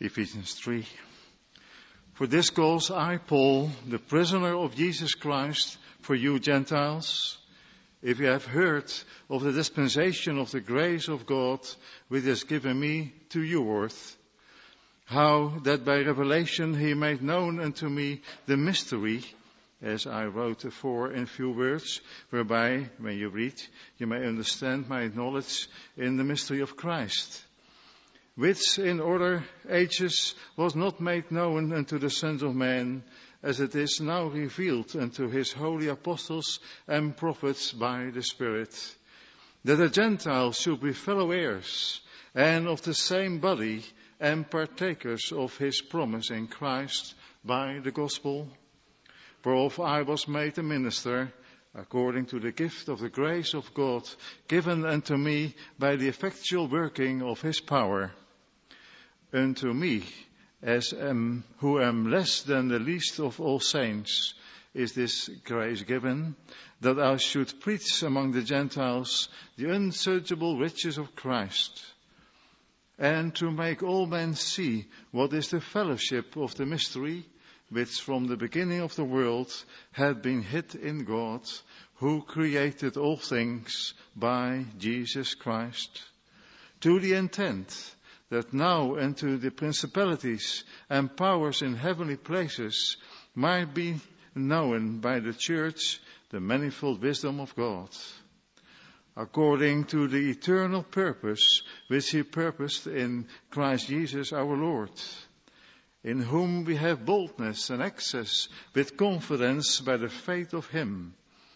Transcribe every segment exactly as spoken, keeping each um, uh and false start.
Ephesians three. For this cause I, Paul, the prisoner of Jesus Christ, for you Gentiles, if you have heard of the dispensation of the grace of God which is given me to you worth, how that by revelation he made known unto me the mystery, as I wrote afore in few words, whereby, when you read, you may understand my knowledge in the mystery of Christ, which in other ages was not made known unto the sons of men, as it is now revealed unto his holy apostles and prophets by the Spirit, that the Gentiles should be fellow heirs, and of the same body, and partakers of his promise in Christ by the gospel, whereof I was made a minister, according to the gift of the grace of God, given unto me by the effectual working of his power. Unto me, as am, who am less than the least of all saints, is this grace given, that I should preach among the Gentiles the unsearchable riches of Christ, and to make all men see what is the fellowship of the mystery, which from the beginning of the world had been hid in God, who created all things by Jesus Christ, to the intent that now unto the principalities and powers in heavenly places might be known by the church the manifold wisdom of God, according to the eternal purpose which he purposed in Christ Jesus our Lord, in whom we have boldness and access with confidence by the faith of him.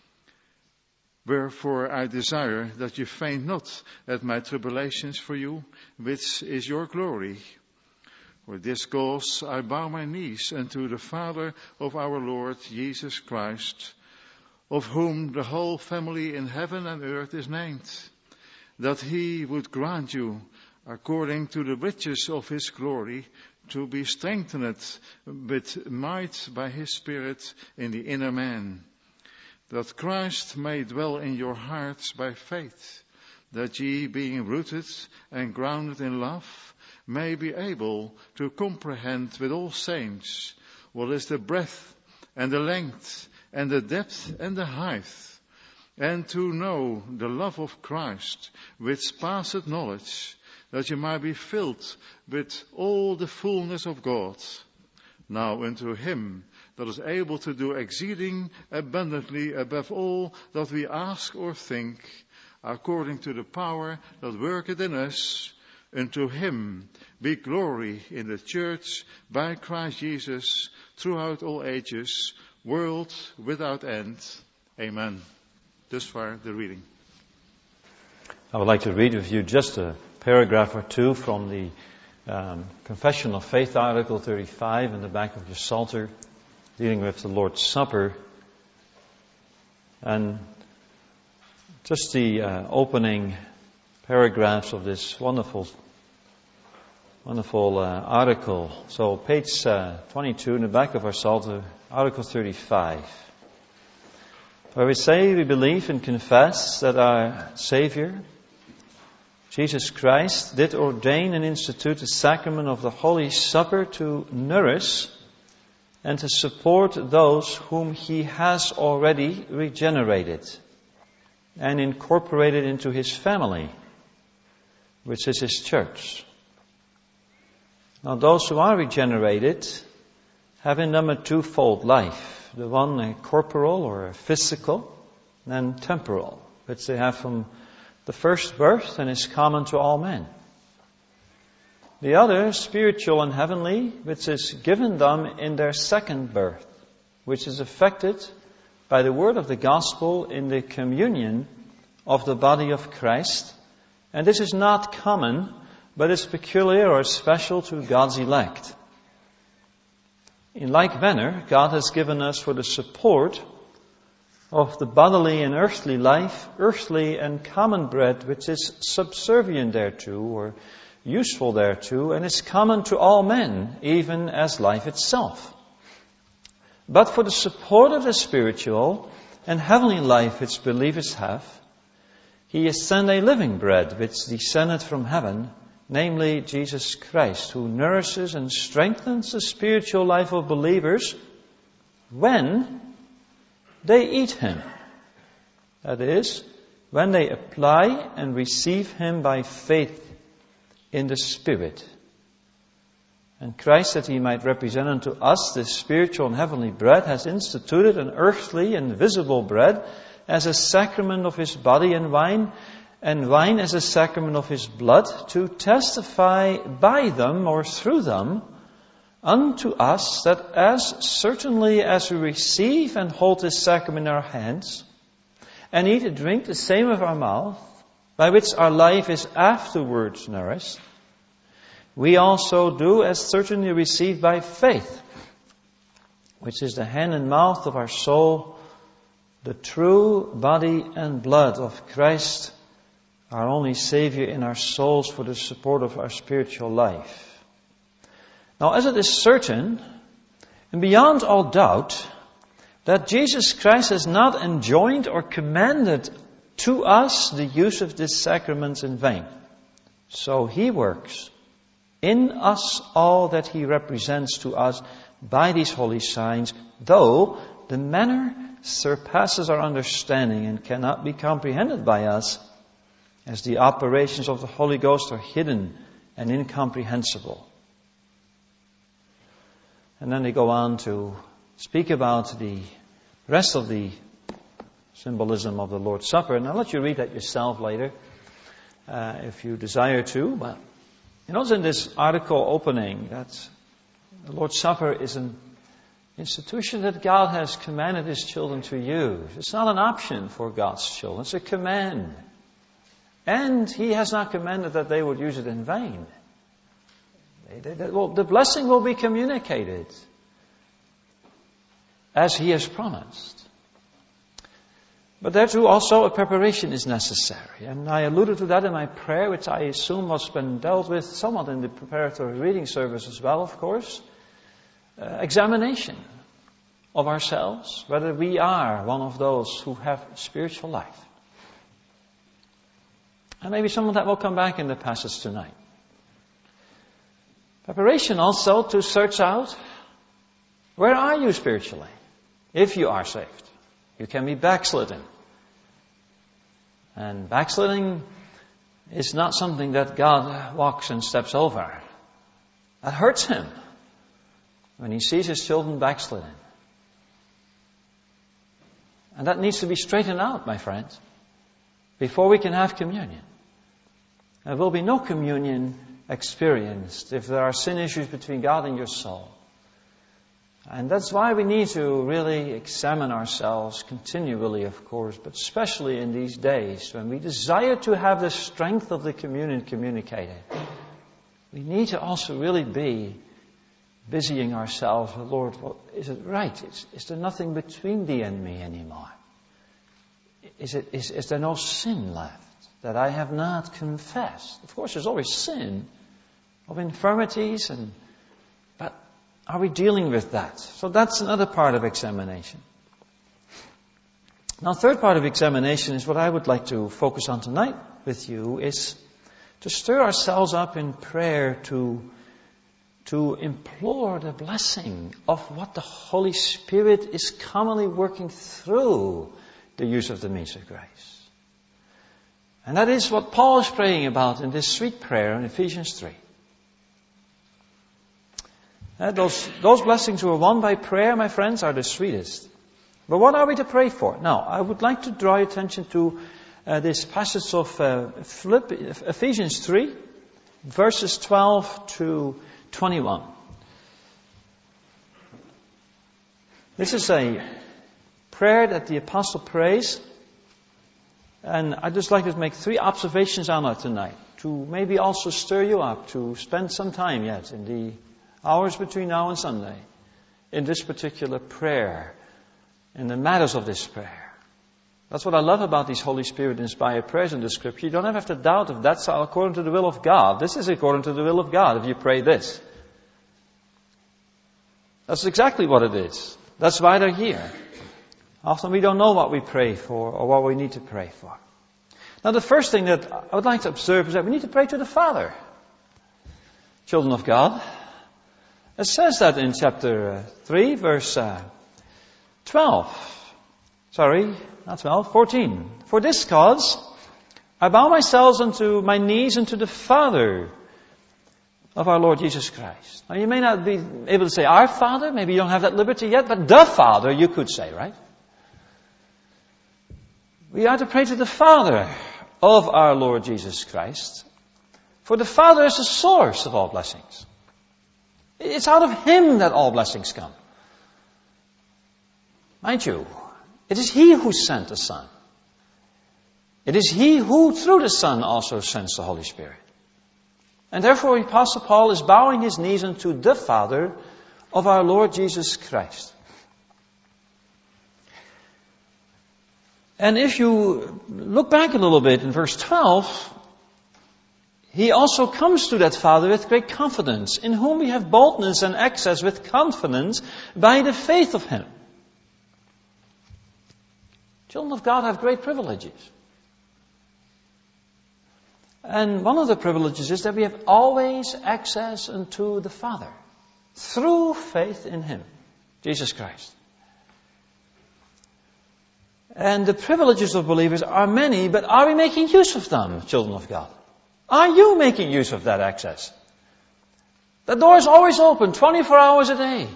Wherefore I desire that you faint not at my tribulations for you, which is your glory. For this cause I bow my knees unto the Father of our Lord Jesus Christ, of whom the whole family in heaven and earth is named, that he would grant you, according to the riches of his glory, to be strengthened with might by his Spirit in the inner man, that Christ may dwell in your hearts by faith, that ye, being rooted and grounded in love, may be able to comprehend with all saints what is the breadth and the length and the depth and the height, and to know the love of Christ, which passeth knowledge, that you might be filled with all the fullness of God. Now unto him that is able to do exceeding abundantly above all that we ask or think, according to the power that worketh in us, unto him be glory in the church by Christ Jesus throughout all ages, world without end. Amen. Thus far the reading. I would like to read with you just a paragraph or two from the um, Confession of Faith, Article thirty-five, in the back of your Psalter, dealing with the Lord's Supper. And just the uh, opening paragraphs of this wonderful, wonderful uh, article. So page uh, twenty-two in the back of our Psalter, Article thirty-five, where we say we believe and confess that our Savior, Jesus Christ, did ordain and institute the sacrament of the Holy Supper to nourish and to support those whom he has already regenerated and incorporated into his family, which is his church. Now those who are regenerated have in them a twofold life, the one a corporal or a physical, and then temporal, which they have from the first birth and is common to all men. The other, spiritual and heavenly, which is given them in their second birth, which is effected by the word of the gospel in the communion of the body of Christ. And this is not common, but is peculiar or special to God's elect. In like manner, God has given us for the support of the bodily and earthly life, earthly and common bread, which is subservient thereto, or useful thereto, and is common to all men, even as life itself. But for the support of the spiritual and heavenly life which believers have, he has sent a living bread which descended from heaven, namely Jesus Christ, who nourishes and strengthens the spiritual life of believers when they eat Him. That is, when they apply and receive Him by faith in the Spirit. And Christ, that He might represent unto us this spiritual and heavenly bread, has instituted an earthly and visible bread as a sacrament of His body, and wine, and wine as a sacrament of His blood, to testify by them or through them unto us that as certainly as we receive and hold this sacrament in our hands, and eat and drink the same of our mouth, by which our life is afterwards nourished, we also do as certainly receive by faith, which is the hand and mouth of our soul, the true body and blood of Christ, our only Savior in our souls for the support of our spiritual life. Now, as it is certain, and beyond all doubt, that Jesus Christ has not enjoined or commanded to us the use of this sacrament in vain. So He works in us all that He represents to us by these holy signs, though the manner surpasses our understanding and cannot be comprehended by us, as the operations of the Holy Ghost are hidden and incomprehensible. And then they go on to speak about the rest of the symbolism of the Lord's Supper. And I'll let you read that yourself later, uh, if you desire to. But you notice in this article opening that the Lord's Supper is an institution that God has commanded His children to use. It's not an option for God's children. It's a command. And He has not commanded that they would use it in vain. They, they, well, the blessing will be communicated as He has promised. But there too also a preparation is necessary. And I alluded to that in my prayer, which I assume was been dealt with somewhat in the preparatory reading service as well, of course. Uh, examination of ourselves, whether we are one of those who have spiritual life. And maybe some of that will come back in the passage tonight. Preparation also to search out, where are you spiritually? If you are saved. You can be backslidden. And backsliding is not something that God walks and steps over. That hurts Him when He sees His children backslidden. And that needs to be straightened out, my friends, before we can have communion. There will be no communion experienced if there are sin issues between God and your soul. And that's why we need to really examine ourselves continually, of course, but especially in these days when we desire to have the strength of the communion communicated. We need to also really be busying ourselves with, Lord, well, is it right? Is, is there nothing between Thee and me anymore? Is, it, is, is there no sin left that I have not confessed? Of course, there's always sin of infirmities, and but are we dealing with that? So that's another part of examination. Now, third part of examination is what I would like to focus on tonight with you, is to stir ourselves up in prayer to, to implore the blessing of what the Holy Spirit is commonly working through the use of the means of grace. And that is what Paul is praying about in this sweet prayer in Ephesians three. Uh, those, those blessings who are won by prayer, my friends, are the sweetest. But what are we to pray for? Now, I would like to draw your attention to uh, this passage of uh, Philipp, Ephesians three, verses twelve to twenty-one. This is a prayer that the apostle prays, and I'd just like to make three observations on it tonight, to maybe also stir you up to spend some time yet in the hours between now and Sunday in this particular prayer, in the matters of this prayer. That's what I love about these Holy Spirit-inspired prayers in the Scripture. You don't have to doubt if that's according to the will of God. This is according to the will of God if you pray this. That's exactly what it is. That's why they're here. Often we don't know what we pray for or what we need to pray for. Now, the first thing that I would like to observe is that we need to pray to the Father. children of God. It says that in chapter three, verse uh, twelve. Sorry, not twelve, fourteen. For this cause I bow myself unto my knees unto the Father of our Lord Jesus Christ. Now you may not be able to say our Father, maybe you don't have that liberty yet, but the Father you could say, right? We are to pray to the Father of our Lord Jesus Christ. For the Father is the source of all blessings. It's out of Him that all blessings come. Mind you, it is He who sent the Son. It is He who, through the Son, also sends the Holy Spirit. And therefore, the Apostle Paul is bowing his knees unto the Father of our Lord Jesus Christ. And if you look back a little bit in verse twelve, he also comes to that Father with great confidence, in whom we have boldness and access with confidence by the faith of Him. Children of God have great privileges. And one of the privileges is that we have always access unto the Father through faith in Him, Jesus Christ. And the privileges of believers are many, but are we making use of them, children of God? Are you making use of that access? The door is always open, twenty-four hours a day.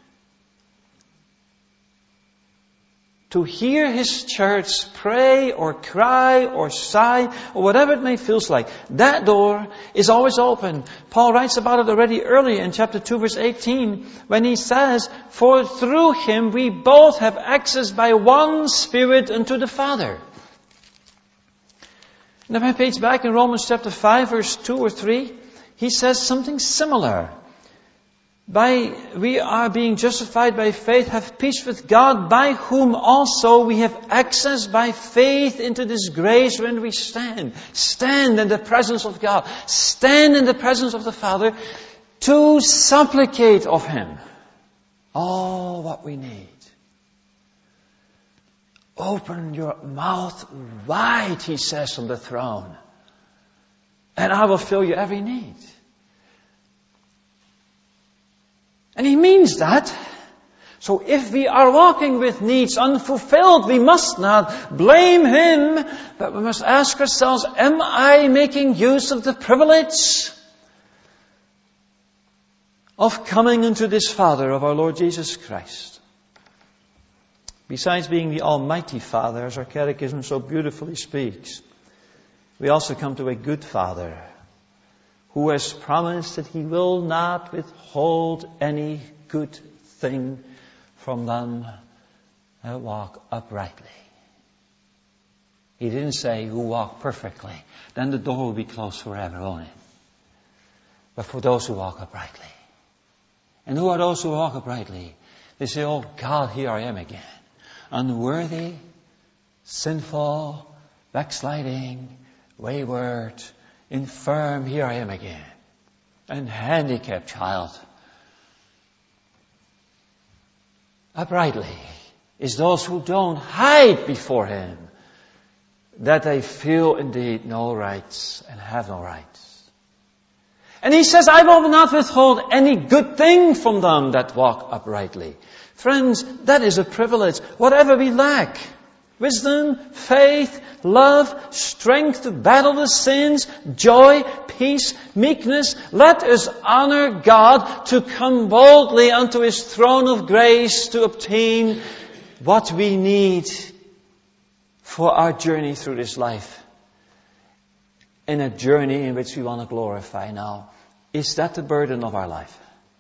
To hear His church pray or cry or sigh or whatever it may feel like. That door is always open. Paul writes about it already earlier in chapter two verse eighteen when he says, for through Him we both have access by one Spirit unto the Father. And if I page back in Romans chapter five verse two or three, he says something similar. By we are being justified by faith, have peace with God, by whom also we have access by faith into this grace when we stand. Stand in the presence of God. Stand in the presence of the Father to supplicate of Him all what we need. Open your mouth wide, He says on the throne, and I will fill your every need. And He means that. So if we are walking with needs unfulfilled, we must not blame Him, but we must ask ourselves, am I making use of the privilege of coming into this Father of our Lord Jesus Christ? Besides being the Almighty Father, as our Catechism so beautifully speaks, we also come to a good Father, who has promised that He will not withhold any good thing from them that walk uprightly. He didn't say who walk perfectly. Then the door will be closed forever, won't it? But for those who walk uprightly. And who are those who walk uprightly? They say, oh God, here I am again. Unworthy, sinful, backsliding, wayward, infirm, here I am again. And handicapped child. Uprightly is those who don't hide before Him, that they feel indeed no rights and have no rights. And He says, I will not withhold any good thing from them that walk uprightly. Friends, that is a privilege. Whatever we lack, wisdom, faith, love, strength to battle the sins, joy, peace, meekness. Let us honor God to come boldly unto His throne of grace to obtain what we need for our journey through this life. In a journey in which we want to glorify now. Is that the burden of our life?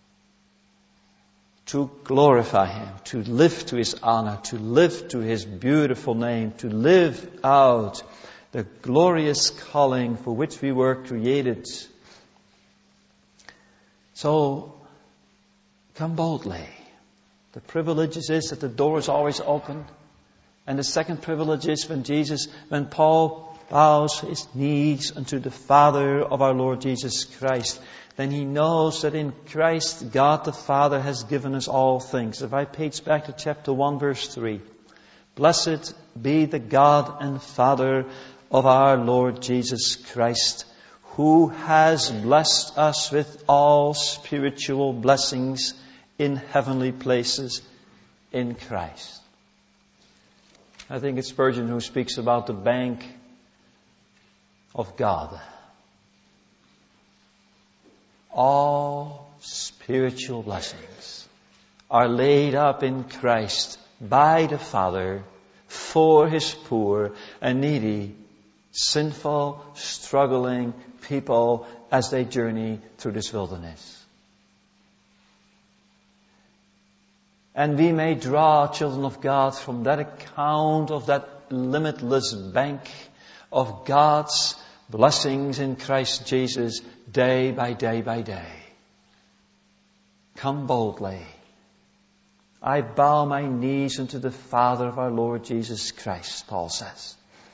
To glorify Him, to live to His honor, to live to His beautiful name, to live out the glorious calling for which we were created. So, come boldly. The privilege is that the door is always open. And the second privilege is when Jesus, when Paul bows his knees unto the Father of our Lord Jesus Christ, then he knows that in Christ, God the Father has given us all things. If I page back to chapter one, verse three. Blessed be the God and Father of our Lord Jesus Christ, who has blessed us with all spiritual blessings in heavenly places in Christ. I think it's Spurgeon who speaks about the bank of God. All spiritual blessings are laid up in Christ by the Father for His poor and needy, sinful, struggling people as they journey through this wilderness. And we may draw, children of God, from that account of that limitless bank of God's blessings in Christ Jesus day by day by day. Come boldly. I bow my knees unto the Father of our Lord Jesus Christ, Paul says.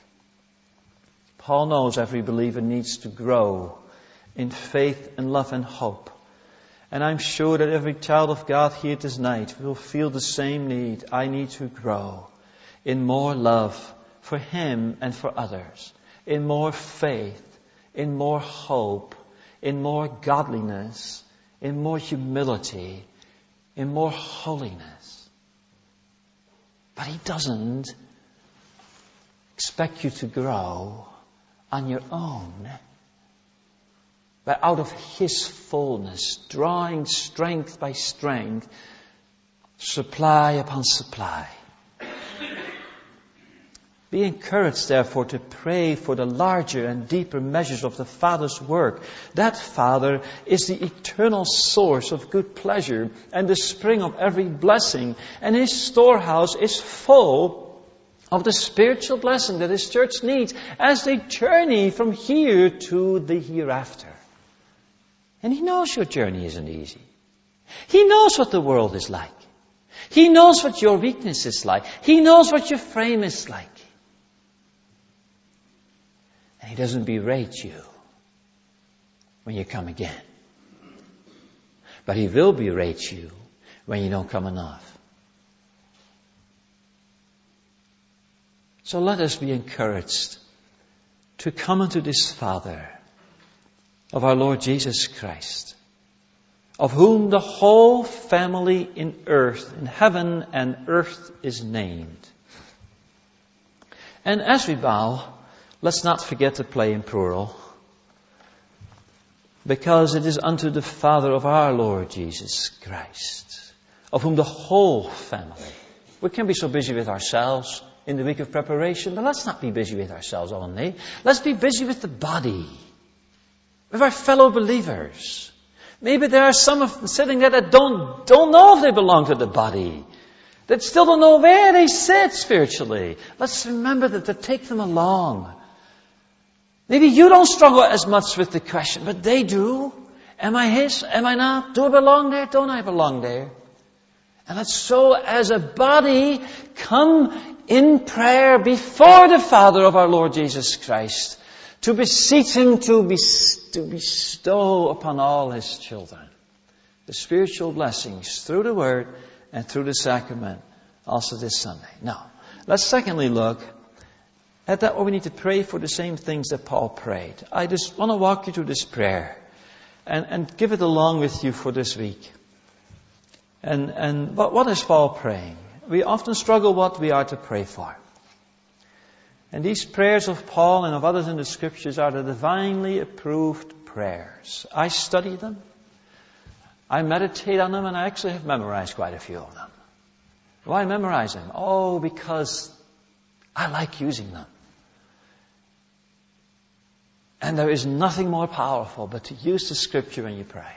Paul knows every believer needs to grow in faith and love and hope. And I'm sure that every child of God here tonight will feel the same need. I need to grow in more love for Him and for others, in more faith, in more hope, in more godliness, in more humility, in more holiness. But He doesn't expect you to grow on your own, but out of His fullness, drawing strength by strength, supply upon supply. Be encouraged, therefore, to pray for the larger and deeper measures of the Father's work. That Father is the eternal source of good pleasure and the spring of every blessing. And His storehouse is full of the spiritual blessing that His church needs as they journey from here to the hereafter. And He knows your journey isn't easy. He knows what the world is like. He knows what your weakness is like. He knows what your frame is like. And He doesn't berate you when you come again. But He will berate you when you don't come enough. So let us be encouraged to come unto this Father of our Lord Jesus Christ, of whom the whole family in earth, in heaven and earth is named. And as we bow, let's not forget to play in plural, because it is unto the Father of our Lord Jesus Christ, of whom the whole family. We can be so busy with ourselves in the week of preparation, but let's not be busy with ourselves only. Let's be busy with the body, with our fellow believers. Maybe there are some of them sitting there that don't, don't know if they belong to the body, that still don't know where they sit spiritually. Let's remember that to take them along. Maybe you don't struggle as much with the question, but they do. Am I His? Am I not? Do I belong there? Don't I belong there? And let's so as a body come in prayer before the Father of our Lord Jesus Christ, to beseech Him to, bes- to bestow upon all His children the spiritual blessings through the Word and through the sacrament also this Sunday. Now, let's secondly look at that where we need to pray for the same things that Paul prayed. I just want to walk you through this prayer and, and give it along with you for this week. And, and what, what is Paul praying? We often struggle what we are to pray for. And these prayers of Paul and of others in the Scriptures are the divinely approved prayers. I study them. I meditate on them, and I actually have memorized quite a few of them. Why memorize them? Oh, because I like using them. And there is nothing more powerful but to use the Scripture when you pray.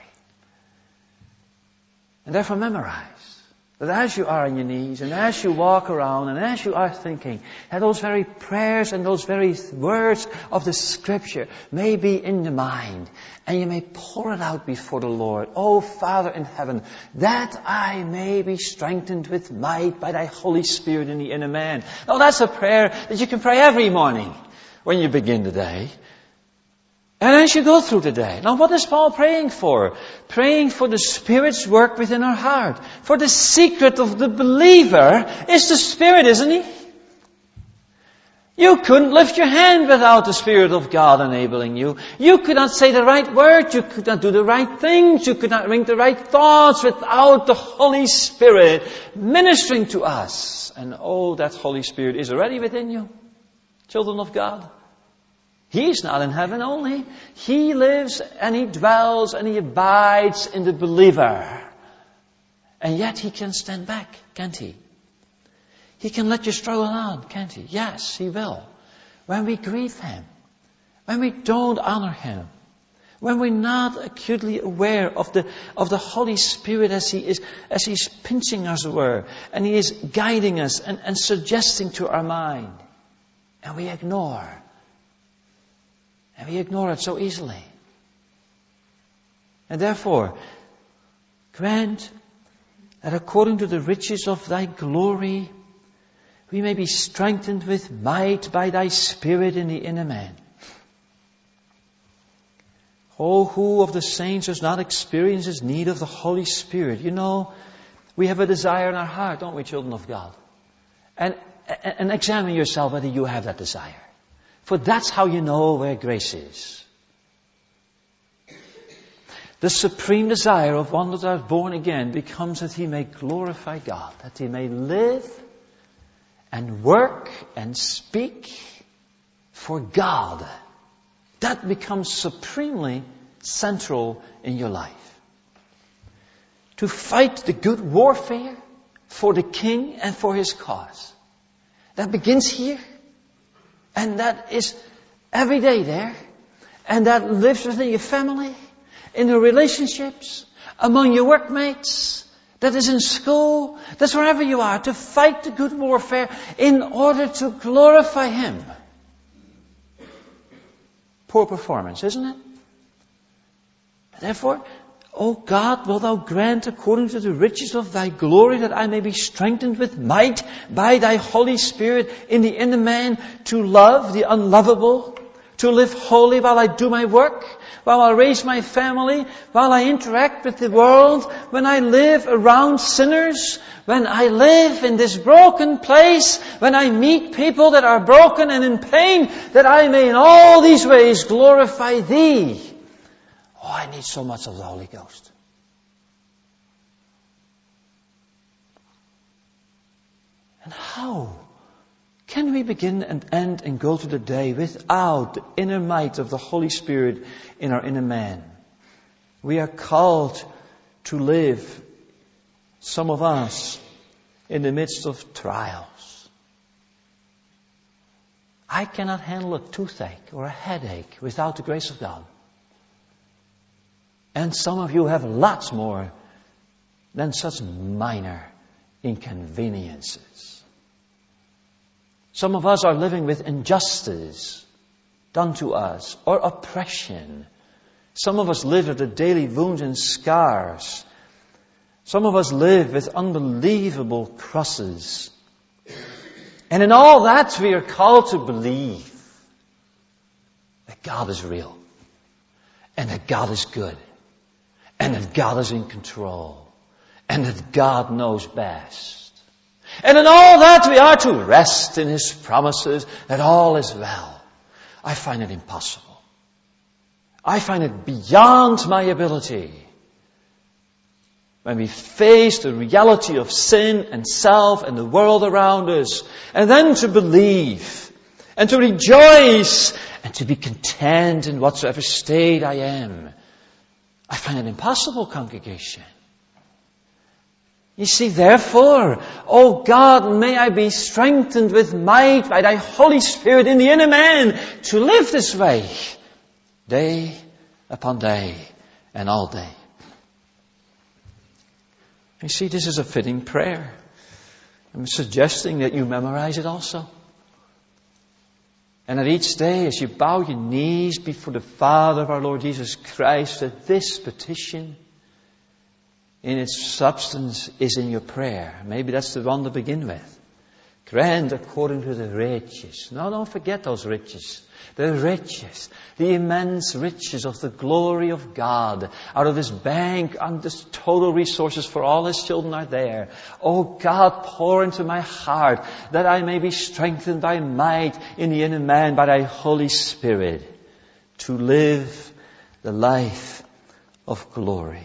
And therefore memorize. That as you are on your knees and as you walk around and as you are thinking, that those very prayers and those very words of the Scripture may be in the mind. And you may pour it out before the Lord. Oh, Father in heaven, that I may be strengthened with might by Thy Holy Spirit in the inner man. Now that's a prayer that you can pray every morning when you begin the day. And as you go through the day. Now what is Paul praying for? Praying for the Spirit's work within our heart. For the secret of the believer is the Spirit, isn't he? You couldn't lift your hand without the Spirit of God enabling you. You could not say the right word. You could not do the right things. You could not think the right thoughts without the Holy Spirit ministering to us. And oh, that Holy Spirit is already within you, children of God. He's not in heaven only. He lives and He dwells and He abides in the believer. And yet He can stand back, can't He? He can let you struggle on, can't He? Yes, He will. When we grieve Him, when we don't honor Him, when we're not acutely aware of the of the Holy Spirit as He is, as He's pinching us, as it were, and He is guiding us and, and suggesting to our mind, and we ignore, and we ignore it so easily. And therefore, grant that according to the riches of Thy glory, we may be strengthened with might by Thy Spirit in the inner man. Oh, who of the saints does not experience his need of the Holy Spirit? You know, we have a desire in our heart, don't we, children of God? And, and examine yourself whether you have that desire. For that's how you know where grace is. The supreme desire of one that is born again becomes that he may glorify God, that he may live and work and speak for God. That becomes supremely central in your life. To fight the good warfare for the King and for His cause. That begins here. And that is every day there. And that lives within your family, in your relationships, among your workmates, that is in school, that's wherever you are, to fight the good warfare in order to glorify Him. Poor performance, isn't it? Therefore, O God, wilt Thou grant according to the riches of Thy glory that I may be strengthened with might by Thy Holy Spirit in the inner man to love the unlovable, to live holy while I do my work, while I raise my family, while I interact with the world, when I live around sinners, when I live in this broken place, when I meet people that are broken and in pain, that I may in all these ways glorify Thee. Oh, I need so much of the Holy Ghost. And how can we begin and end and go through the day without the inner might of the Holy Spirit in our inner man? We are called to live, some of us, in the midst of trials. I cannot handle a toothache or a headache without the grace of God. And some of you have lots more than such minor inconveniences. Some of us are living with injustice done to us or oppression. Some of us live with the daily wounds and scars. Some of us live with unbelievable crosses. And in all that we are called to believe that God is real and that God is good and that God is in control and that God knows best. And in all that we are to rest in His promises that all is well. I find it impossible. I find it beyond my ability. When we face the reality of sin and self and the world around us, and then to believe and to rejoice and to be content in whatsoever state I am, I find it impossible, congregation. You see, therefore, O God, may I be strengthened with might by Thy Holy Spirit in the inner man to live this way, day upon day and all day. You see, this is a fitting prayer. I'm suggesting that you memorize it also. And that each day, as you bow your knees before the Father of our Lord Jesus Christ, that this petition in its substance is in your prayer. Maybe that's the one to begin with. Grant according to the riches. No, don't forget those riches. The riches, the immense riches of the glory of God. Out of this bank, and this total resources for all His children are there. Oh God, pour into my heart that I may be strengthened by might in the inner man by Thy Holy Spirit to live the life of glory.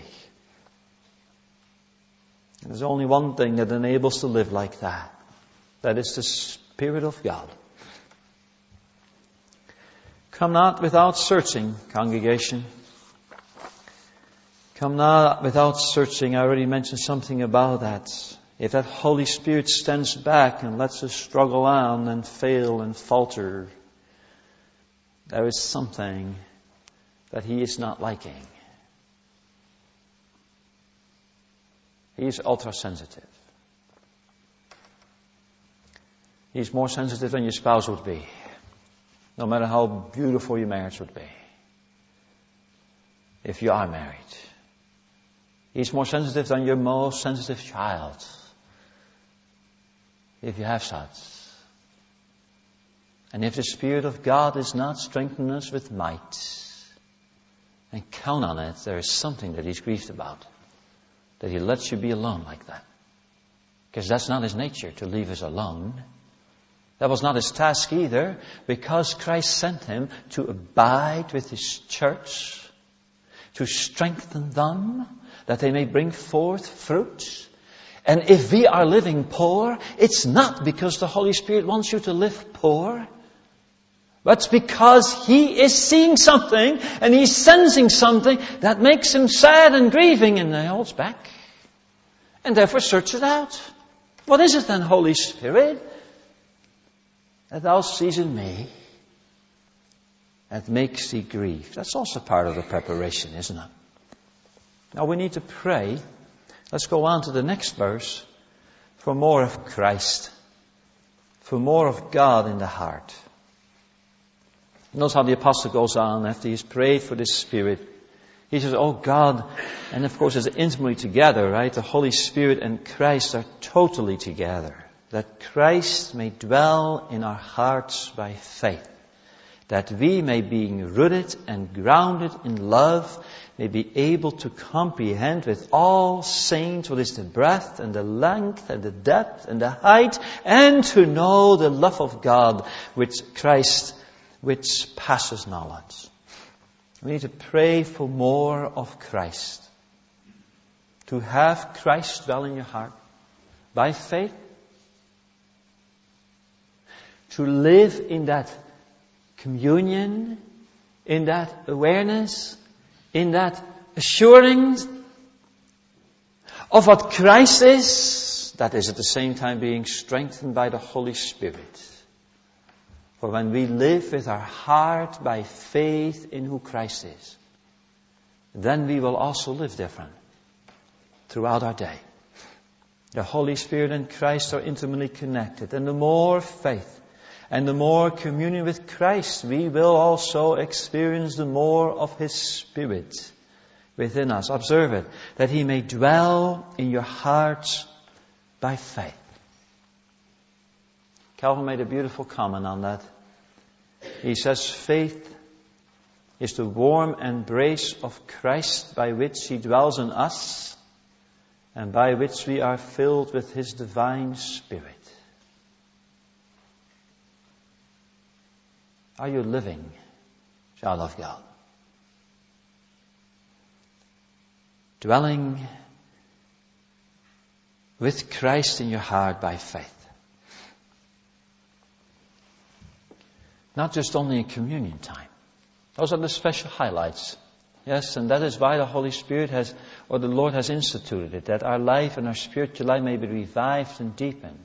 And there's only one thing that enables to live like that. That is the Spirit of God. Come not without searching, congregation. Come not without searching. I already mentioned something about that. If that Holy Spirit stands back and lets us struggle on and fail and falter, there is something that He is not liking. He is ultra-sensitive. He's more sensitive than your spouse would be. No matter how beautiful your marriage would be. If you are married. He's more sensitive than your most sensitive child. If you have such. And if the Spirit of God is not strengthening us with might, and count on it, there is something that He's grieved about. That He lets you be alone like that. Because that's not His nature, to leave us alone. That was not His task either, because Christ sent Him to abide with His church, to strengthen them, that they may bring forth fruit. And if we are living poor, it's not because the Holy Spirit wants you to live poor, but it's because He is seeing something and He's sensing something that makes Him sad and grieving, and He holds back. And therefore search it out. What is it then, Holy Spirit, that Thou seest in me that makes Thee grieve? That's also part of the preparation, isn't it? Now we need to pray. Let's go on to the next verse. For more of Christ. For more of God in the heart. Notice how the apostle goes on after he's prayed for this Spirit. He says, oh God, and of course it's intimately together, right? The Holy Spirit and Christ are totally together. That Christ may dwell in our hearts by faith. That we may, being rooted and grounded in love, may be able to comprehend with all saints what is the breadth and the length and the depth and the height, and to know the love of God which Christ, which passes knowledge. We need to pray for more of Christ. To have Christ dwell in your heart by faith. To live in that communion, in that awareness, in that assurance of what Christ is, that is at the same time being strengthened by the Holy Spirit. For when we live with our heart by faith in who Christ is, then we will also live different throughout our day. The Holy Spirit and Christ are intimately connected, and the more faith and the more communion with Christ, we will also experience the more of His Spirit within us. Observe it, that He may dwell in your hearts by faith. Calvin made a beautiful comment on that. He says, faith is the warm embrace of Christ by which He dwells in us and by which we are filled with His divine Spirit. Are you living, child of God? Dwelling with Christ in your heart by faith. Not just only in communion time. Those are the special highlights. Yes, and that is why the Holy Spirit has, or the Lord has instituted it, that our life and our spiritual life may be revived and deepened.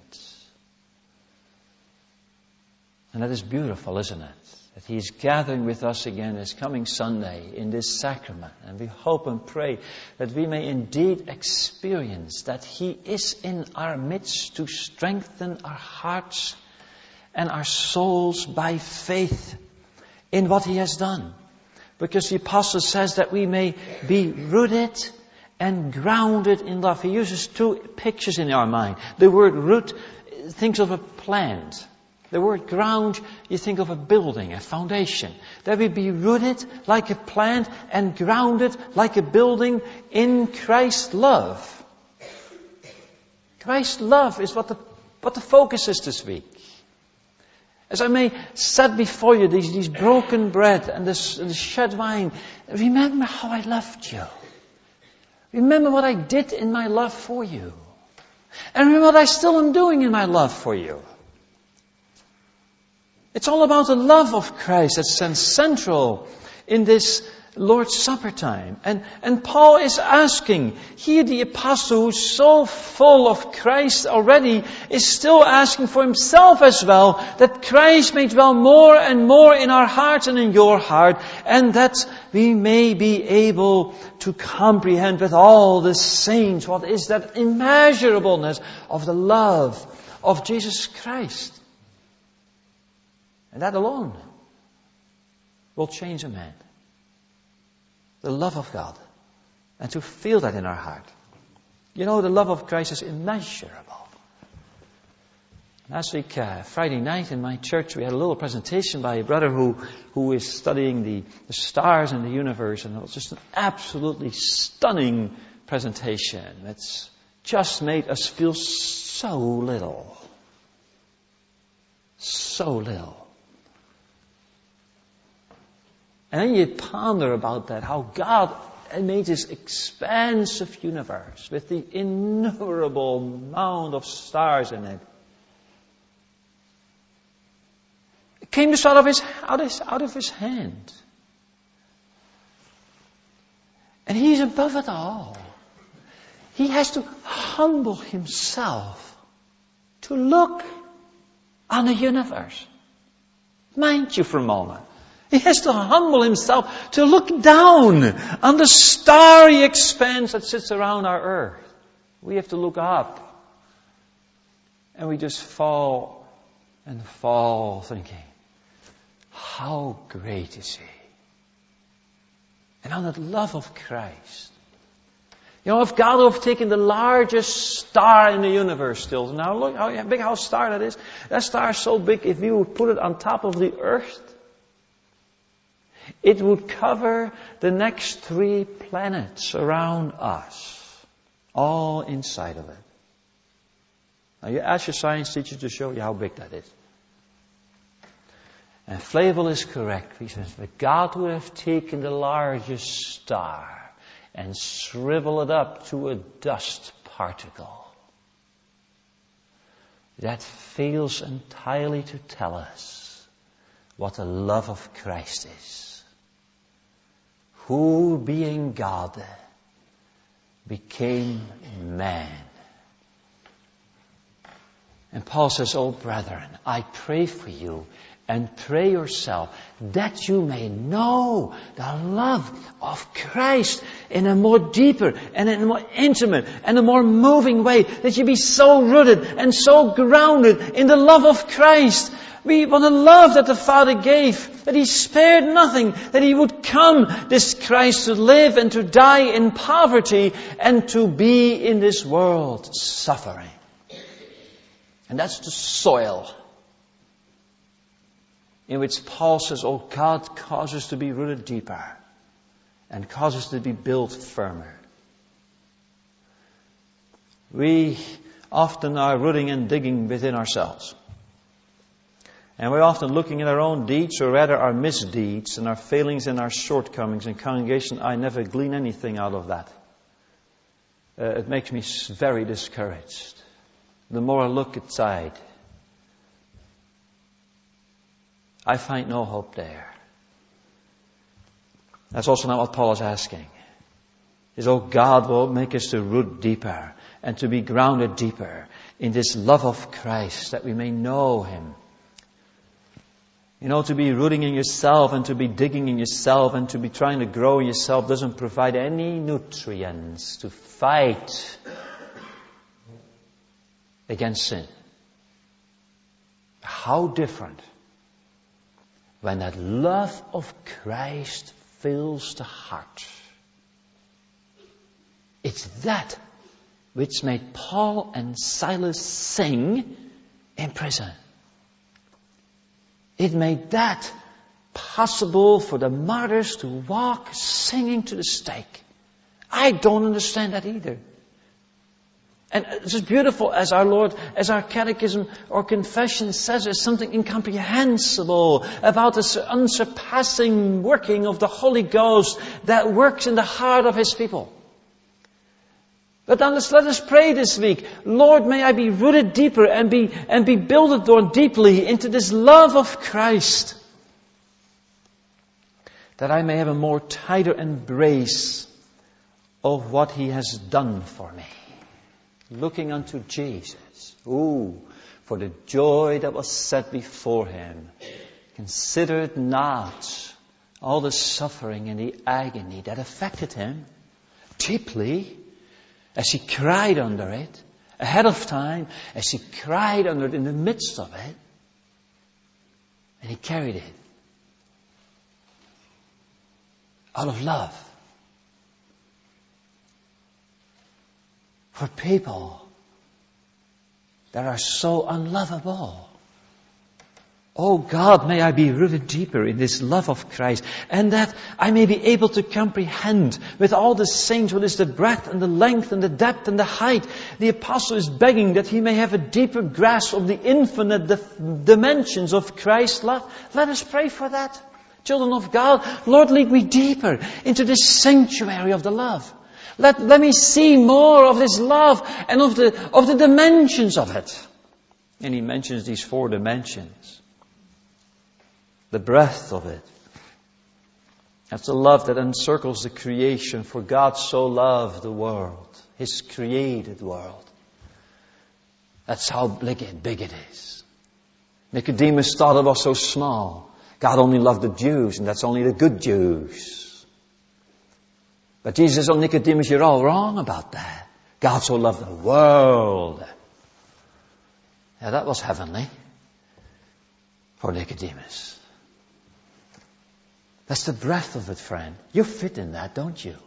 And that is beautiful, isn't it? That He is gathering with us again this coming Sunday in this sacrament. And we hope and pray that we may indeed experience that He is in our midst to strengthen our hearts and our souls by faith in what He has done. Because the apostle says that we may be rooted and grounded in love. He uses two pictures in our mind. The word root thinks of a plant. The word ground, you think of a building, a foundation. That we be rooted like a plant and grounded like a building in Christ's love. Christ's love is what the, what the focus is this week. As I may set before you these, these broken bread and this, and this shed wine, remember how I loved you. Remember what I did in my love for you. And remember what I still am doing in my love for you. It's all about the love of Christ that's central in this Lord's Supper time. And, and Paul is asking, here the apostle who's so full of Christ already is still asking for himself as well, that Christ may dwell more and more in our hearts and in your heart, and that we may be able to comprehend with all the saints what is that immeasurableness of the love of Jesus Christ. And that alone will change a man. The love of God. And to feel that in our heart. You know, the love of Christ is immeasurable. Last week, uh, Friday night in my church, we had a little presentation by a brother who, who is studying the, the stars in the universe. And it was just an absolutely stunning presentation. It's just made us feel so little. So little. And then you ponder about that, how God made this expansive universe with the innumerable amount of stars in it. It came just out of his, out of, out of his hand. And he's above it all. He has to humble himself to look on the universe. Mind you for a moment. He has to humble himself to look down on the starry expanse that sits around our earth. We have to look up. And we just fall and fall thinking, how great is He? And on the love of Christ. You know, if God would have taken the largest star in the universe still, now look how big how star that is. That star is so big, if we would put it on top of the earth, it would cover the next three planets around us. All inside of it. Now you ask your science teacher to show you how big that is. And Flavel is correct. He says, but God would have taken the largest star and shriveled it up to a dust particle. That fails entirely to tell us what the love of Christ is. Who, being God, became man. And Paul says, oh brethren, I pray for you and pray yourself that you may know the love of Christ in a more deeper and in a more intimate and a more moving way. That you be so rooted and so grounded in the love of Christ. We want to love that the Father gave, that He spared nothing, that He would come, this Christ, to live and to die in poverty and to be in this world suffering. And that's the soil in which Paul says, oh, God, cause us to be rooted deeper and cause us to be built firmer. We often are rooting and digging within ourselves. And we're often looking at our own deeds, or rather our misdeeds, and our failings and our shortcomings. In congregation, I never glean anything out of that. Uh, it makes me very discouraged. The more I look inside, I find no hope there. That's also not what Paul is asking. Is, oh, God will make us to root deeper and to be grounded deeper in this love of Christ, that we may know Him. You know, to be rooting in yourself and to be digging in yourself and to be trying to grow in yourself doesn't provide any nutrients to fight against sin. How different when that love of Christ fills the heart. It's that which made Paul and Silas sing in prison. It made that possible for the martyrs to walk singing to the stake. I don't understand that either. And it's as beautiful as our Lord, as our catechism or confession says, there's something incomprehensible about this unsurpassing working of the Holy Ghost that works in the heart of His people. But now let's, let us pray this week. Lord, may I be rooted deeper and be, and be builded more deeply into this love of Christ, that I may have a more tighter embrace of what He has done for me. Looking unto Jesus. Ooh, for the joy that was set before Him. Considered not all the suffering and the agony that affected Him deeply, as He cried under it, ahead of time, as He cried under it in the midst of it. And He carried it out of love. For people that are so unlovable. Oh God, may I be rooted deeper in this love of Christ, and that I may be able to comprehend with all the saints what is the breadth and the length and the depth and the height. The apostle is begging that he may have a deeper grasp of the infinite dif- dimensions of Christ's love. Let us pray for that. Children of God, Lord, lead me deeper into this sanctuary of the love. Let, let me see more of this love and of the, of the dimensions of it. And he mentions these four dimensions. The breadth of it. That's the love that encircles the creation. For God so loved the world, His created world. That's how big it, big it is. Nicodemus thought it was so small. God only loved the Jews, and that's only the good Jews. But Jesus said, oh, Nicodemus, you're all wrong about that. God so loved the world. Yeah, that was heavenly for Nicodemus. That's the breadth of it, friend. You fit in that, don't you?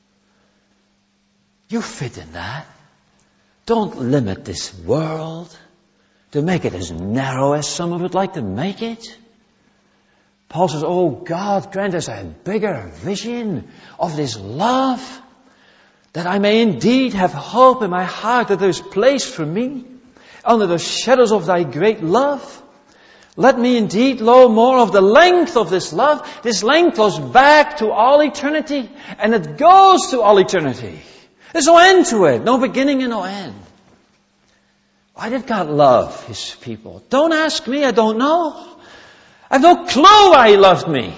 You fit in that. Don't limit this world to make it as narrow as some of it like to make it. Paul says, oh God, grant us a bigger vision of this love, that I may indeed have hope in my heart that there is place for me under the shadows of Thy great love. Let me indeed know more of the length of this love. This length goes back to all eternity, and it goes to all eternity. There's no end to it, no beginning and no end. Why did God love His people? Don't ask me, I don't know. I have no clue why He loved me.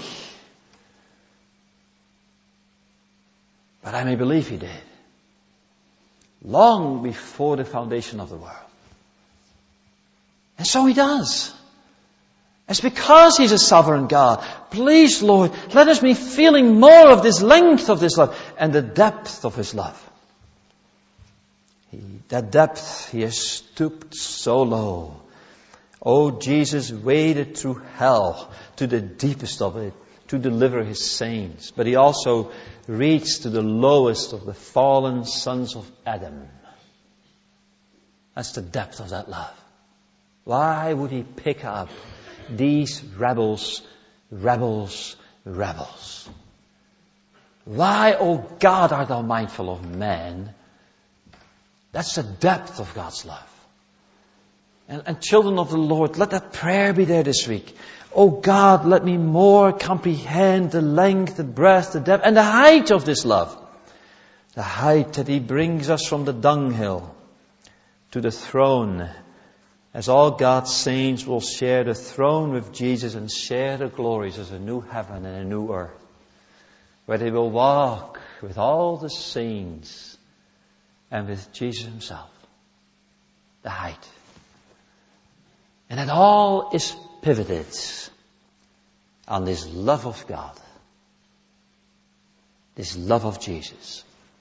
But I may believe He did. Long before the foundation of the world. And so He does. It's because He's a sovereign God. Please, Lord, let us be feeling more of this length of this love and the depth of His love. He, that depth, He has stooped so low. Oh, Jesus waded through hell to the deepest of it to deliver His saints. But He also reached to the lowest of the fallen sons of Adam. That's the depth of that love. Why would He pick up these rebels, rebels, rebels? Why, oh God, art Thou mindful of man? That's the depth of God's love. And, and children of the Lord, let that prayer be there this week. Oh God, let me more comprehend the length, the breadth, the depth, and the height of this love. The height that He brings us from the dunghill to the throne, as all God's saints will share the throne with Jesus and share the glories as a new heaven and a new earth, where they will walk with all the saints and with Jesus Himself. The height. And it all is pivoted on this love of God. This love of Jesus.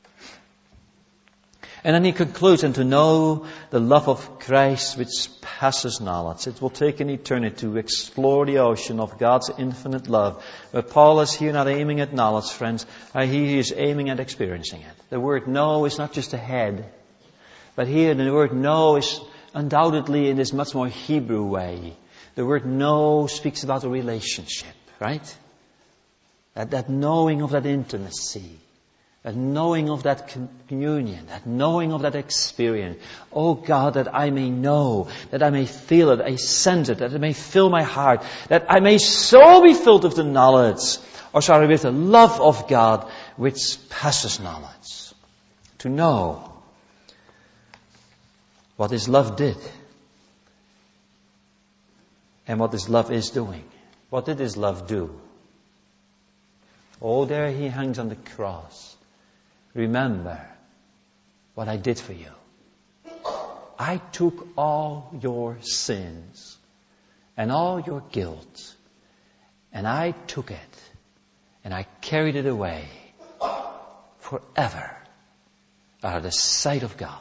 And then he concludes, and to know the love of Christ which passes knowledge. It will take an eternity to explore the ocean of God's infinite love. But Paul is here not aiming at knowledge, friends. He is aiming at experiencing it. The word know is not just a head. But here the word know is undoubtedly in this much more Hebrew way. The word know speaks about a relationship, right? That, that knowing of that intimacy, that knowing of that communion, that knowing of that experience. Oh God, that I may know, that I may feel it, I sense it, that it may fill my heart, that I may so be filled with the knowledge, or sorry, with the love of God, which passes knowledge. To know what His love did, and what His love is doing. What did His love do? Oh, there He hangs on the cross. Remember what I did for you. I took all your sins and all your guilt, and I took it and I carried it away forever out of the sight of God.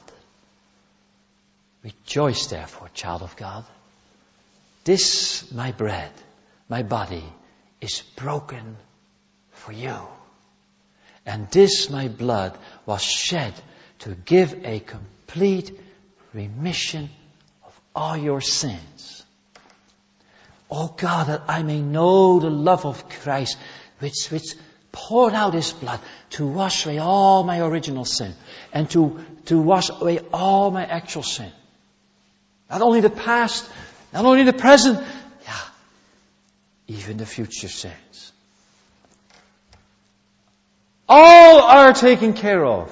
Rejoice therefore, child of God. This, my bread, my body, is broken for you. And this, my blood, was shed to give a complete remission of all your sins. Oh God, that I may know the love of Christ, which, which poured out His blood to wash away all my original sin, and to, to wash away all my actual sin. Not only the past, not only the present, yeah, even the future sins. All are taken care of.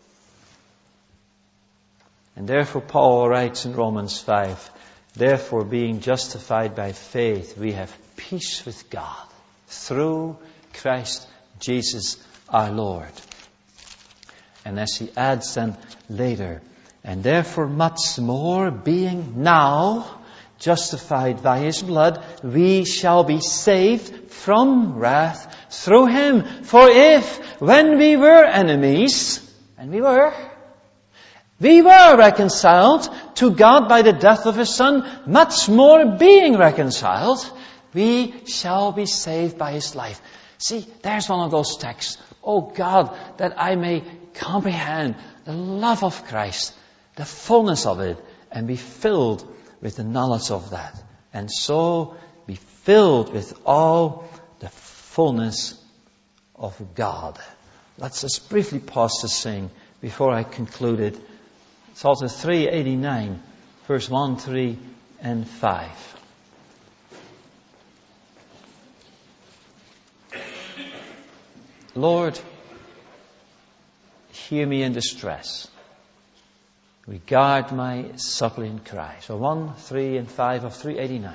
And therefore Paul writes in Romans five, therefore being justified by faith, we have peace with God through Christ Jesus our Lord. And as he adds then later, and therefore much more, being now justified by His blood, we shall be saved from wrath through Him. For if, when we were enemies, and we were, we were reconciled to God by the death of His Son, much more being reconciled, we shall be saved by His life. See, there's one of those texts. Oh God, that I may comprehend the love of Christ, the fullness of it, and be filled with the knowledge of that. And so be filled with all the fullness of God. Let's just briefly pause to sing before I conclude it. Psalm three eighty-nine, verse one, three, and five. Lord, hear me in distress. Regard my suppliant cry. So one, three, and five of three eighty-nine.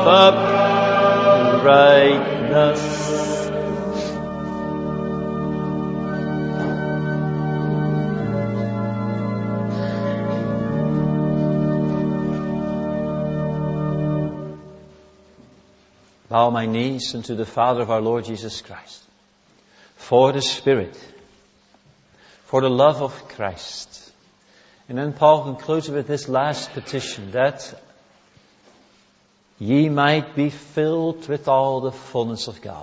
uprightness. Bow my knees unto the Father of our Lord Jesus Christ, for the Spirit, for the love of Christ. And then Paul concludes with this last petition, that ye might be filled with all the fullness of God.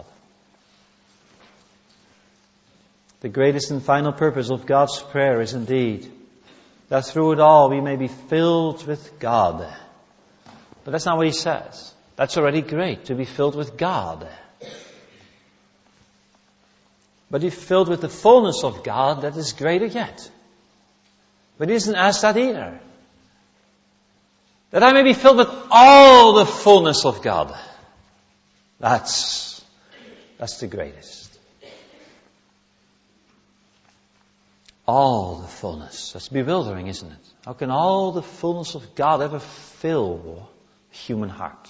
The greatest and final purpose of God's prayer is indeed that through it all we may be filled with God. But that's not what he says. That's already great, to be filled with God. But if filled with the fullness of God, that is greater yet. But he doesn't ask that either. That I may be filled with all the fullness of God. That's, that's the greatest. All the fullness. That's bewildering, isn't it? How can all the fullness of God ever fill a human heart?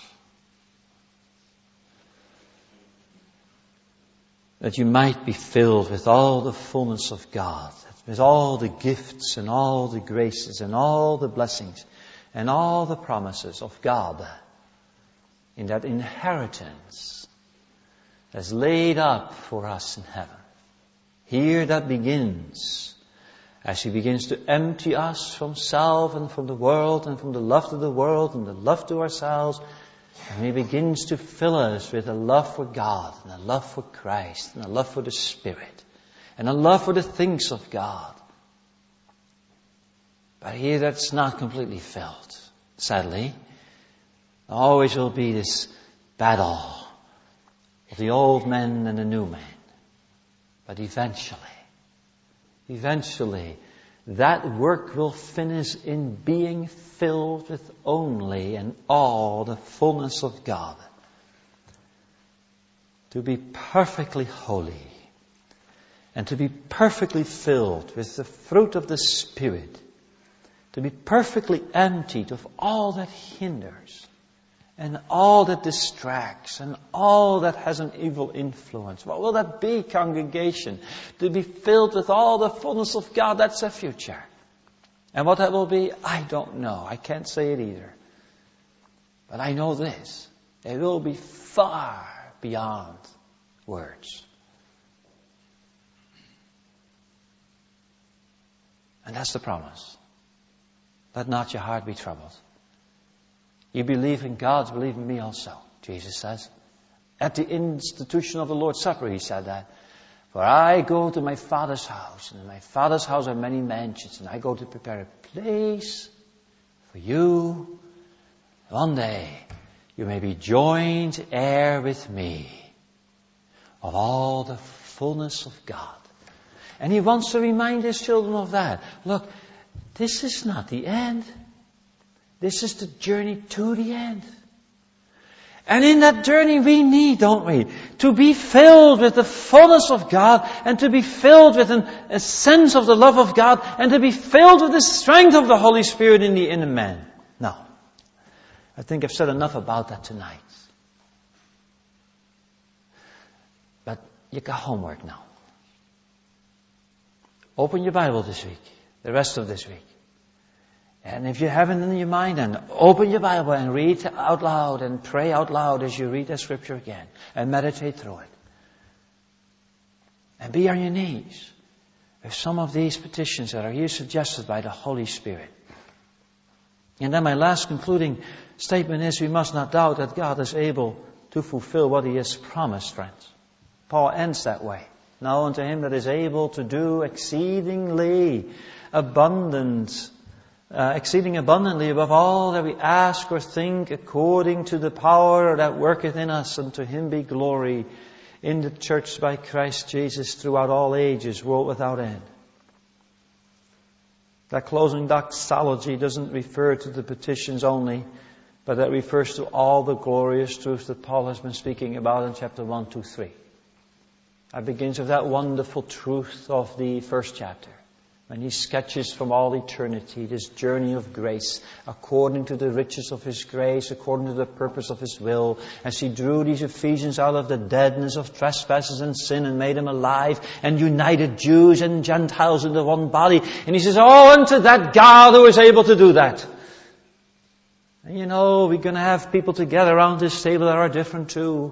That you might be filled with all the fullness of God, with all the gifts and all the graces and all the blessings and all the promises of God in that inheritance that's laid up for us in heaven. Here that begins as He begins to empty us from self and from the world and from the love to the world and the love to ourselves. And He begins to fill us with a love for God and a love for Christ and a love for the Spirit and a love for the things of God. But here that's not completely filled, sadly. There always will be this battle of the old man and the new man. But eventually, eventually, that work will finish in being filled with only and all the fullness of God. To be perfectly holy and to be perfectly filled with the fruit of the Spirit. To be perfectly emptied of all that hinders and all that distracts and all that has an evil influence. What will that be, congregation? To be filled with all the fullness of God, that's the future. And what that will be, I don't know. I can't say it either. But I know this. It will be far beyond words. And that's the promise. Let not your heart be troubled. You believe in God, believe in me also, Jesus says. At the institution of the Lord's Supper, He said that. For I go to my Father's house, and in my Father's house are many mansions, and I go to prepare a place for you. One day, you may be joined heir with me of all the fullness of God. And He wants to remind His children of that. Look, this is not the end. This is the journey to the end. And in that journey we need, don't we, to be filled with the fullness of God and to be filled with an, a sense of the love of God and to be filled with the strength of the Holy Spirit in the inner man. Now, I think I've said enough about that tonight. But you got homework now. Open your Bible this week, the rest of this week. And if you haven't in your mind, then open your Bible and read out loud and pray out loud as you read the Scripture again and meditate through it. And be on your knees with some of these petitions that are here suggested by the Holy Spirit. And then my last concluding statement is we must not doubt that God is able to fulfill what He has promised, friends. Paul ends that way. Now unto Him that is able to do exceedingly abundant Uh, exceeding abundantly above all that we ask or think, according to the power that worketh in us, and to Him be glory in the church by Christ Jesus throughout all ages, world without end. That closing doxology doesn't refer to the petitions only, but that refers to all the glorious truths that Paul has been speaking about in chapter one, two, three. That begins with that wonderful truth of the first chapter. when He sketches from all eternity this journey of grace, according to the riches of His grace, according to the purpose of His will, as He drew these Ephesians out of the deadness of trespasses and sin and made them alive and united Jews and Gentiles into one body. And He says, oh, unto that God who is able to do that. And you know, we're going to have people together around this table that are different too.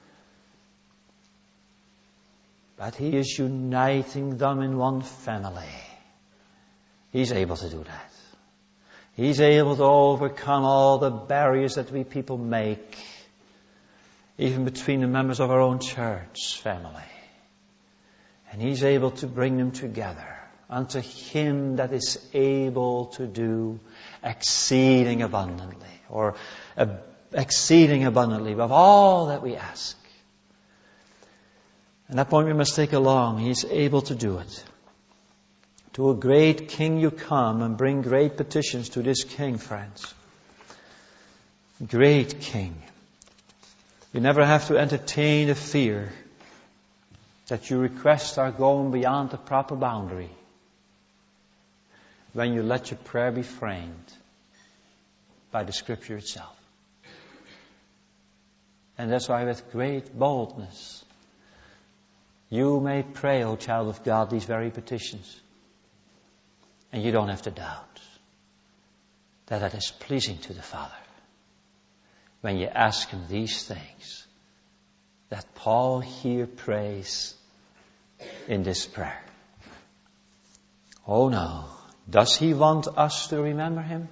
But He is uniting them in one family. He's able to do that. He's able to overcome all the barriers that we people make, even between the members of our own church family. And He's able to bring them together unto Him that is able to do exceeding abundantly, or uh, exceeding abundantly above all that we ask. And that point we must take along. He's able to do it. To a great King you come and bring great petitions to this King, friends. Great King. You never have to entertain the fear that your requests are going beyond the proper boundary when you let your prayer be framed by the Scripture itself. And that's why with great boldness you may pray, O child of God, these very petitions. And you don't have to doubt that that is pleasing to the Father when you ask Him these things that Paul here prays in this prayer. Oh no. Does He want us to remember Him?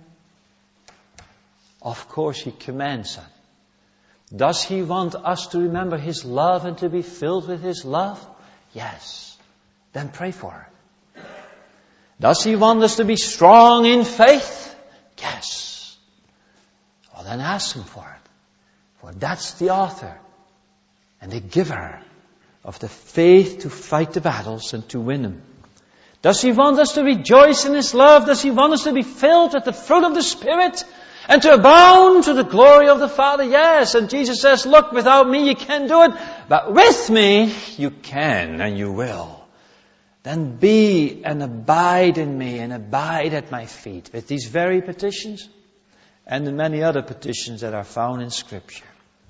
Of course He commands it. Does He want us to remember His love and to be filled with His love? Yes. Then pray for it. Does He want us to be strong in faith? Yes. Well, then ask Him for it. For that's the author and the giver of the faith to fight the battles and to win them. Does He want us to rejoice in His love? Does He want us to be filled with the fruit of the Spirit and to abound to the glory of the Father? Yes. And Jesus says, look, without me you can't do it, but with me you can and you will. Then be and abide in me and abide at my feet with these very petitions and the many other petitions that are found in Scripture.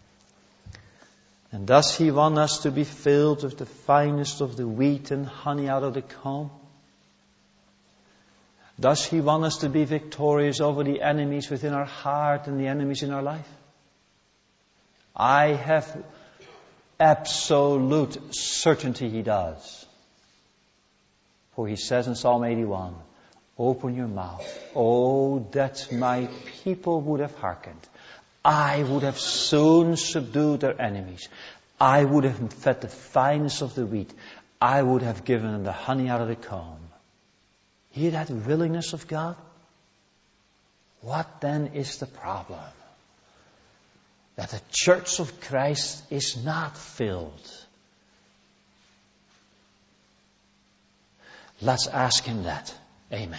And does He want us to be filled with the finest of the wheat and honey out of the comb? Does He want us to be victorious over the enemies within our heart and the enemies in our life? I have absolute certainty He does. For He says in Psalm eighty-one, open your mouth. Oh, that my people would have hearkened. I would have soon subdued their enemies. I would have fed the finest of the wheat. I would have given them the honey out of the comb. Hear that willingness of God? What then is the problem? That the church of Christ is not filled. Let's ask Him that. Amen.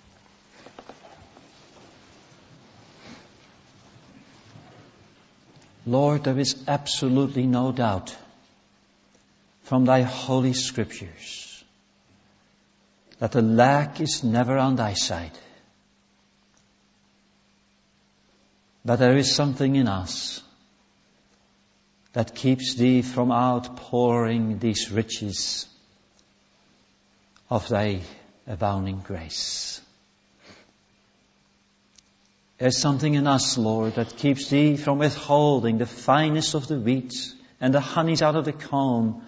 Lord, there is absolutely no doubt from Thy Holy Scriptures that the lack is never on Thy side. But there is something in us that keeps Thee from outpouring these riches of Thy abounding grace. There's something in us, Lord, that keeps Thee from withholding the finest of the wheat and the honeys out of the comb,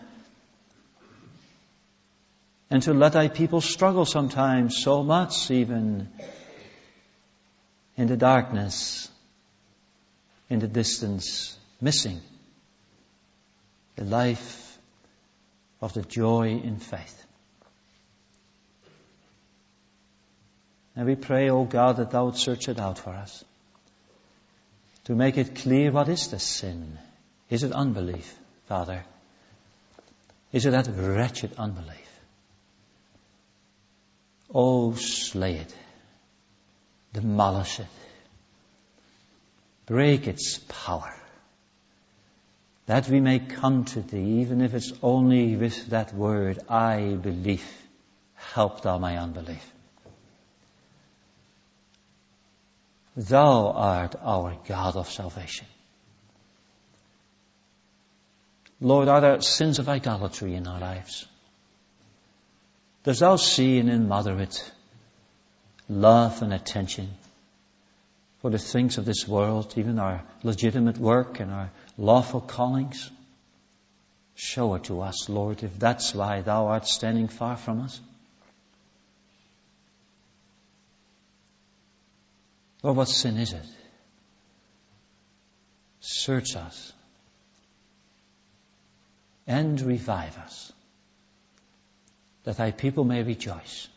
and to let Thy people struggle sometimes so much, even in the darkness, in the distance, missing the life of the joy in faith. And we pray, O God, that Thou would search it out for us, to make it clear what is the sin. Is it unbelief, Father? Is it that wretched unbelief? Oh, slay it, demolish it, break its power, that we may come to Thee, even if it's only with that word, I believe. help thou my unbelief. Thou art our God of salvation. Lord, are there sins of idolatry in our lives? Dost thou see in immoderate love and attention for the things of this world, even our legitimate work and our lawful callings? Show it to us, Lord, if that's why thou art standing far from us. Lord, what sin is it? Search us and revive us, that thy people may rejoice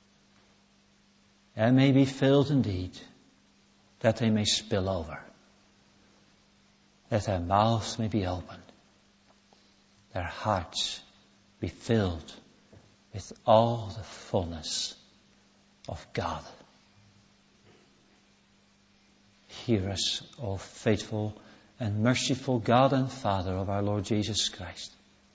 and may be filled indeed, that they may spill over, that their mouths may be opened, their hearts be filled with all the fullness of God. Hear us, O faithful and merciful God and Father of our Lord Jesus Christ.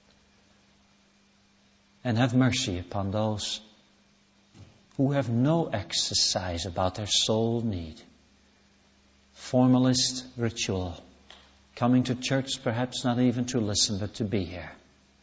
And have mercy upon those who have no exercise about their soul need. Formalist ritual, coming to church perhaps not even to listen but to be here.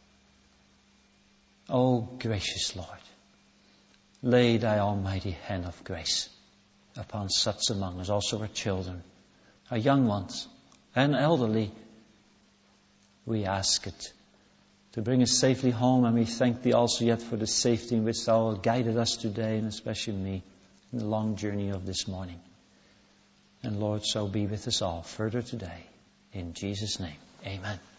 O gracious Lord, lay thy almighty hand of grace upon such among us, also our children, our young ones, and elderly. We ask it to bring us safely home, and we thank thee also yet for the safety in which thou hast guided us today, and especially me, in the long journey of this morning. And Lord, so be with us all further today. In Jesus' name, amen.